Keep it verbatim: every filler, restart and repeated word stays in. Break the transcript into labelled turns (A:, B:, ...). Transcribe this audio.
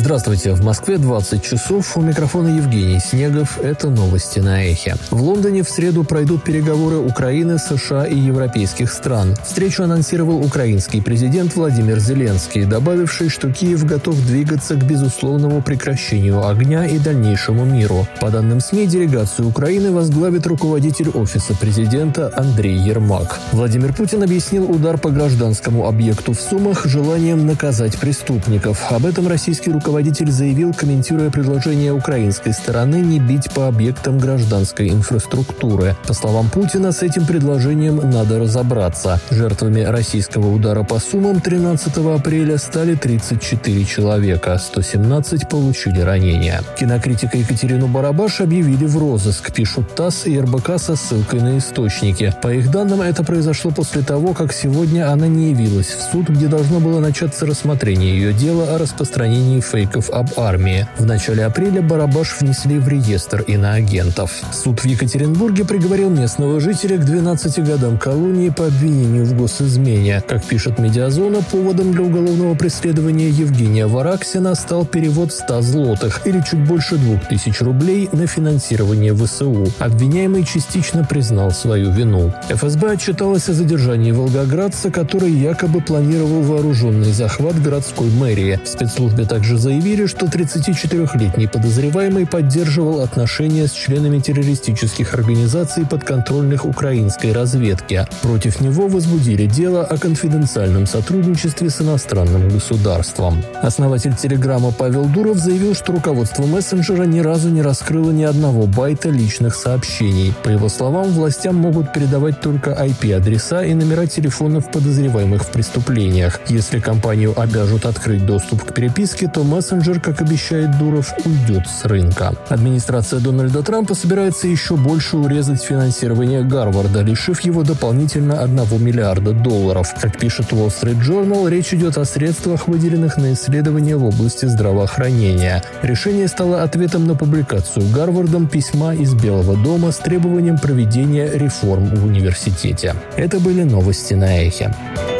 A: Здравствуйте, в Москве двадцать часов, у микрофона Евгений Снегов, это новости на Эхе. В Лондоне в среду пройдут переговоры Украины, США и европейских стран. Встречу анонсировал украинский президент Владимир Зеленский, добавивший, что Киев готов двигаться к безусловному прекращению огня и дальнейшему миру. По данным СМИ, делегацию Украины возглавит руководитель офиса президента Андрей Ермак. Владимир Путин объяснил удар по гражданскому объекту в Сумах желанием наказать преступников. Об этом российский руководитель Руководитель заявил, комментируя предложение украинской стороны не бить по объектам гражданской инфраструктуры. По словам Путина, с этим предложением надо разобраться. Жертвами российского удара по Сумам тринадцатого апреля стали тридцать четыре человека, сто семнадцать получили ранения. Кинокритика Екатерину Барабаш объявили в розыск, пишут ТАСС и эр бэ ка со ссылкой на источники. По их данным, это произошло после того, как сегодня она не явилась в суд, где должно было начаться рассмотрение ее дела о распространении фейков об армии. В начале апреля Барабаш внесли в реестр иноагентов. Суд в Екатеринбурге приговорил местного жителя к двенадцати годам колонии по обвинению в госизмене. Как пишет «Медиазона», поводом для уголовного преследования Евгения Вараксина стал перевод ста злотых, или чуть больше двух тысяч рублей, на финансирование вэ эс у. Обвиняемый частично признал свою вину. эф эс бэ отчиталась о задержании волгоградца, который якобы планировал вооруженный захват городской мэрии. В спецслужбе также заявили, что тридцатичетырёхлетний подозреваемый поддерживал отношения с членами террористических организаций, подконтрольных украинской разведке. Против него возбудили дело о конфиденциальном сотрудничестве с иностранным государством. Основатель Телеграма Павел Дуров заявил, что руководство мессенджера ни разу не раскрыло ни одного байта личных сообщений. По его словам, властям могут передавать только ай пи-адреса и номера телефонов подозреваемых в преступлениях. Если компанию обяжут открыть доступ к переписке, то мессенджер, как обещает Дуров, уйдет с рынка. Администрация Дональда Трампа собирается еще больше урезать финансирование Гарварда, лишив его дополнительно одного миллиарда долларов. Как пишет Wall Street Journal, речь идет о средствах, выделенных на исследования в области здравоохранения. Решение стало ответом на публикацию Гарвардом письма из Белого дома с требованием проведения реформ в университете. Это были новости на Эхе.